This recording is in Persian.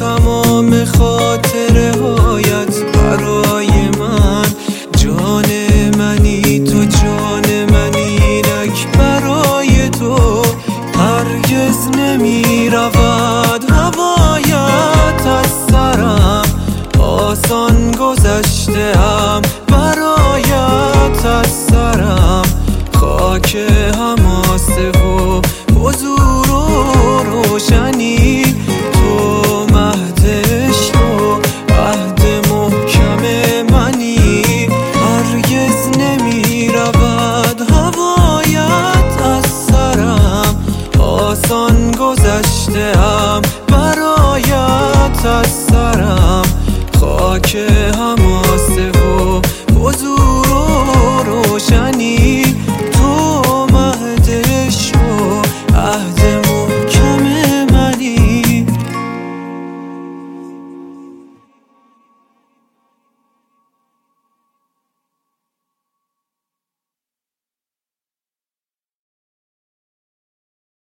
تمام خاطره هایت برای من. جان منی تو، جان منی، اینک برای تو هرگز نمی رود هوایت از سرم. آسان گذشته ام برایت از سرم. خاک حماسه و حضور و روشنی، تو مهد عشق و عهد محکم منی. هرگز نمی رود هوایت از سرم. آسان گذشته ام برایت از سرم. خاک حماسه